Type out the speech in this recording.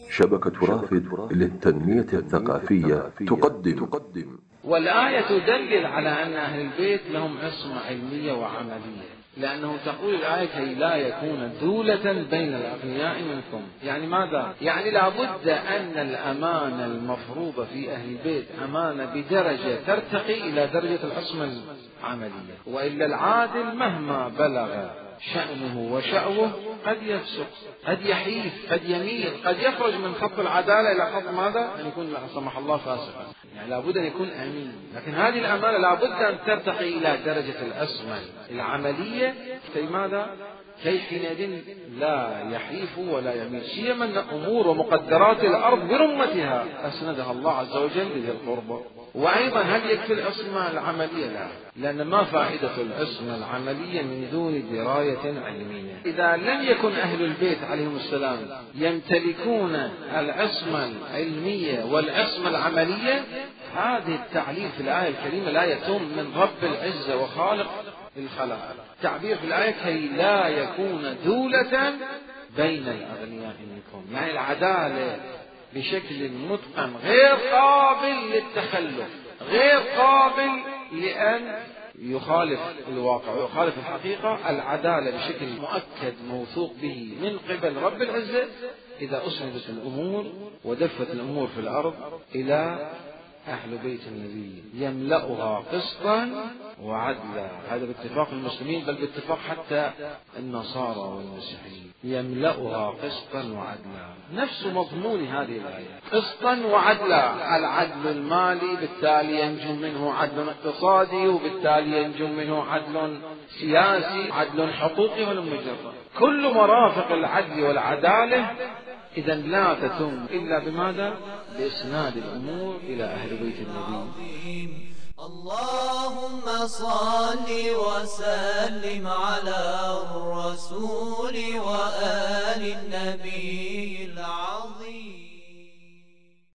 شبكة رافد للتنمية الثقافية تقدم. والآية تدلل على أن أهل البيت لهم عصمة علمية وعملية، لأنه تقول الآية كي لا يكون دولة بين الأغنياء منكم. يعني ماذا؟ يعني لابد أن الأمانة المفروضة في أهل البيت أمانة بدرجة ترتقي إلى درجة العصمة العملية، وإلا العادل مهما بلغ شأنه وشأوه قد يفسق، قد يحيف، قد يميل، قد يخرج من خط العدالة إلى خط ماذا؟ أن يكون لا سمح الله فاسقا. يعني لابد أن يكون أمين، لكن هذه الأمانة لابد أن ترتقي إلى درجة العصمة العملية. كي ماذا؟ كي حينئذ لا يحيف ولا يميل، سيما أن أمور ومقدرات الأرض برمتها أسندها الله عز وجل لذي القربى. وأيضا هل يكفي العصمة العملية؟ لا، لأن ما فائدة العصمة العملية من دون دراية علمية؟ إذا لم يكن أهل البيت عليهم السلام يمتلكون العصمة العلمية والعصمة العملية، هذه التعليل في الآية الكريمة لا يتم من رب العزة وخالق الخلائق. تعبير في الآية كي لا يكون دولة بين الأغنياء منكم، يعني العدالة بشكل متقن غير قابل للتخلف، غير قابل لأن يخالف الواقع ويخالف الحقيقة. العدالة بشكل مؤكد موثوق به من قبل رب العزة إذا أسندت الأمور ودفت الأمور في الأرض إلى أهل بيت النبي يملأها قسطا وعدلا. هذا باتفاق المسلمين، بل باتفاق حتى النصارى والمسيحيين، يملأها قسطا وعدلا. نفس مضمون هذه الآية، قسطا وعدلا. العدل المالي بالتالي ينجم منه عدل اقتصادي، وبالتالي ينجم منه عدل سياسي، عدل حقوقي والمجرد. كل مرافق العدل والعدالة إذا لا تتم إلا بماذا؟ بإسناد الأمور إلى أهل بيت النبي. اللهم صل وسلم على الرسول وآل النبي.